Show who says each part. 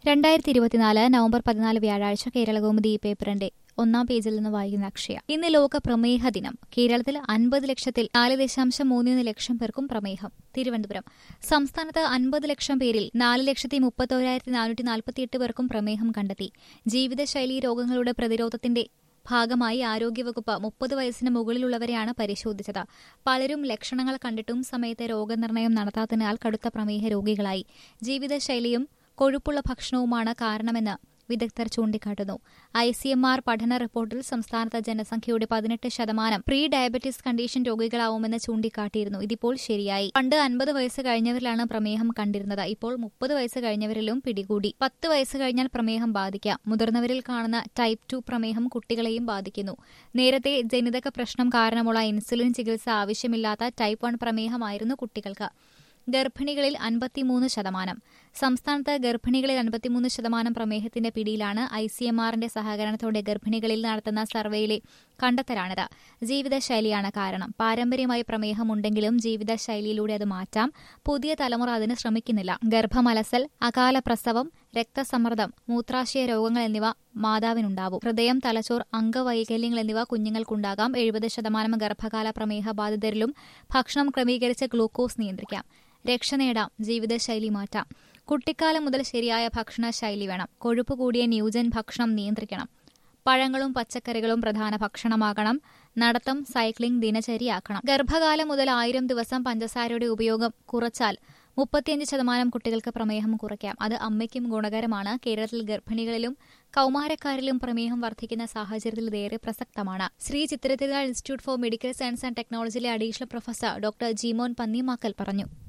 Speaker 1: 2024 November 14 വ്യാഴാഴ്ച കേരളകൗമുദി ഈ പേപ്പറിന്റെ ഒന്നാം പേജിൽ നിന്ന് വായിക്കുന്ന അക്ഷയ. ഇന്ന് ലോക പ്രമേഹ ദിനം. കേരളത്തിൽ 50 ലക്ഷത്തിൽ 4.31 ലക്ഷം പേർക്കും പ്രമേഹം. തിരുവനന്തപുരം. സംസ്ഥാനത്ത് 50 ലക്ഷം പേരിൽ 4,31,448 പേർക്കും പ്രമേഹം കണ്ടെത്തി. ജീവിതശൈലീ രോഗങ്ങളുടെ പ്രതിരോധത്തിന്റെ ഭാഗമായി ആരോഗ്യവകുപ്പ് 30 വയസ്സിന് മുകളിലുള്ളവരെയാണ് പരിശോധിച്ചത്. പലരും ലക്ഷണങ്ങൾ കണ്ടിട്ടും സമയത്ത് രോഗനിർണയം നടത്താത്തതിനാൽ കടുത്ത പ്രമേഹ രോഗികളായി. ജീവിതശൈലിയും കൊഴുപ്പുള്ള ഭക്ഷണവുമാണ് കാരണമെന്ന് വിദഗ്ധർ ചൂണ്ടിക്കാട്ടുന്നു. ICMR പഠന റിപ്പോർട്ടിൽ സംസ്ഥാനത്ത് ജനസംഖ്യയുടെ 18% പ്രീ ഡയബറ്റിസ് കണ്ടീഷൻ രോഗികളാവുമെന്ന് ചൂണ്ടിക്കാട്ടിയിരുന്നു. ഇതിപ്പോൾ ശരിയായി. പണ്ട് 50 വയസ്സ് കഴിഞ്ഞവരിലാണ് പ്രമേഹം കണ്ടിരുന്നത്. ഇപ്പോൾ 30 വയസ്സ് കഴിഞ്ഞവരിലും പിടികൂടി. 10 വയസ്സ് കഴിഞ്ഞാൽ പ്രമേഹം ബാധിക്കാം. മുതിർന്നവരിൽ കാണുന്ന ടൈപ്പ് 2 പ്രമേഹം കുട്ടികളെയും ബാധിക്കുന്നു. നേരത്തെ ജനിതക പ്രശ്നം കാരണമുള്ള ഇൻസുലിൻ ചികിത്സ ആവശ്യമില്ലാത്ത ടൈപ്പ് 1 പ്രമേഹമായിരുന്നു കുട്ടികൾക്ക്. ഗർഭിണികളിൽ 53%. സംസ്ഥാനത്ത് ഗർഭിണികളിൽ 53% പ്രമേഹത്തിന്റെ പിടിയിലാണ്. ICMRന്റെ സഹകരണത്തോടെ ഗർഭിണികളിൽ നടത്തുന്ന സർവേയിലെ കണ്ടെത്തലാണിത്. ജീവിതശൈലിയാണ് കാരണം. പാരമ്പര്യമായി പ്രമേഹമുണ്ടെങ്കിലും ജീവിതശൈലിയിലൂടെ അത് മാറ്റാം. പുതിയ തലമുറ അതിന് ശ്രമിക്കുന്നില്ല. ഗർഭമലസൽ, അകാല പ്രസവം, രക്തസമ്മർദ്ദം, മൂത്രാശയ രോഗങ്ങൾ എന്നിവ മാതാവിനുണ്ടാവും. ഹൃദയം, തലച്ചോർ, അംഗവൈകല്യങ്ങൾ എന്നിവ കുഞ്ഞുങ്ങൾക്കുണ്ടാകാം. 70% ഗർഭകാല പ്രമേഹ ബാധിതരിലും ഭക്ഷണം ക്രമീകരിച്ച് ഗ്ലൂക്കോസ് നിയന്ത്രിക്കാം. രക്ഷ നേടാം. ജീവിതശൈലി മാറ്റാം. കുട്ടിക്കാലം മുതൽ ശരിയായ ഭക്ഷണശൈലി വേണം. കൊഴുപ്പ് കൂടിയ ന്യൂജൻ ഭക്ഷണം നിയന്ത്രിക്കണം. പഴങ്ങളും പച്ചക്കറികളും പ്രധാന ഭക്ഷണമാകണം. നടത്തം, സൈക്ലിംഗ് ദിനചര്യയാക്കണം. ഗർഭകാലം മുതൽ 1000 ദിവസം പഞ്ചസാരയുടെ ഉപയോഗം കുറച്ചാൽ 35% കുട്ടികൾക്ക് പ്രമേഹം കുറയ്ക്കാം. അത് അമ്മയ്ക്കും ഗുണകരമാണ്. കേരളത്തിൽ ഗർഭിണികളിലും കൌമാരക്കാരിലും പ്രമേഹം വർദ്ധിക്കുന്ന സാഹചര്യത്തിൽ ഇതേറെ പ്രസക്തമാണ്. Sree Chitra Thirunal institute for medical science and ടെക്നോളജിയിലെ additional professor doctor Jeemon Pannimakkal പറഞ്ഞു.